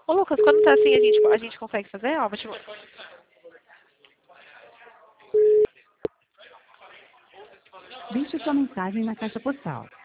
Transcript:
Ô, Lucas, quando tá assim, a gente consegue fazer? Ó, vou te... Deixe sua mensagem na caixa postal.